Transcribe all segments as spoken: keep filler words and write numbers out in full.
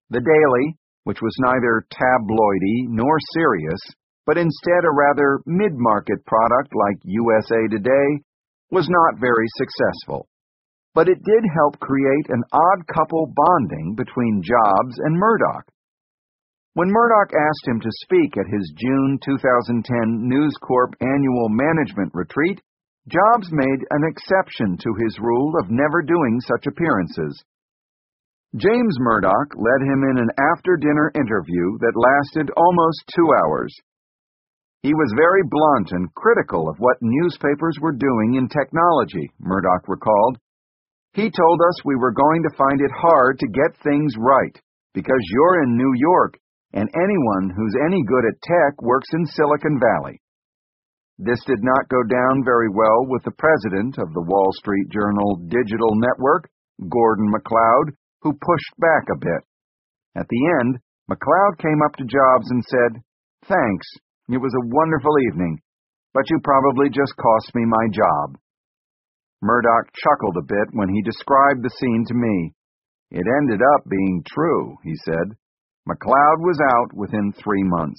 The Daily, which was neither tabloidy nor serious, but instead a rather mid-market product like U S A Today, was not very successful. But it did help create an odd couple bonding between Jobs and Murdoch. When Murdoch asked him to speak at his June two thousand ten News Corp annual management retreat, Jobs made an exception to his rule of never doing such appearances. James Murdoch led him in an after-dinner interview that lasted almost two hours. He was very blunt and critical of what newspapers were doing in technology, Murdoch recalled. He told us we were going to find it hard to get things right, because you're in New York, and anyone who's any good at tech works in Silicon Valley. This did not go down very well with the president of the Wall Street Journal Digital Network, Gordon MacLeod, who pushed back a bit. At the end, MacLeod came up to Jobs and said, "Thanks, it was a wonderful evening, but you probably just cost me my job." Murdoch chuckled a bit when he described the scene to me. "It ended up being true," he said. MacLeod was out within three months.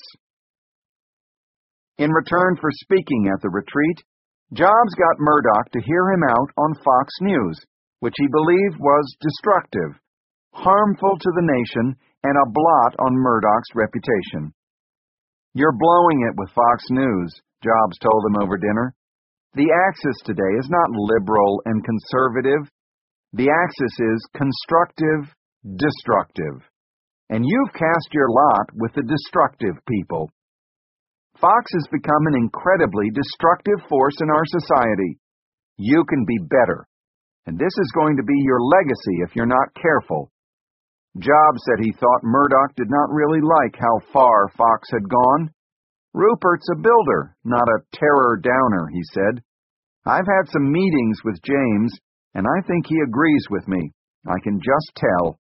In return for speaking at the retreat, Jobs got Murdoch to hear him out on Fox News, which he believed was destructive, harmful to the nation, and a blot on Murdoch's reputation. "You're blowing it with Fox News," Jobs told him over dinner. "The axis today is not liberal and conservative. The axis is constructive, destructive. And you've cast your lot with the destructive people. Fox has become an incredibly destructive force in our society. You can be better, and this is going to be your legacy if you're not careful." Jobs said he thought Murdoch did not really like how far Fox had gone. "Rupert's a builder, not a terror downer," he said. "I've had some meetings with James, and I think he agrees with me. I can just tell."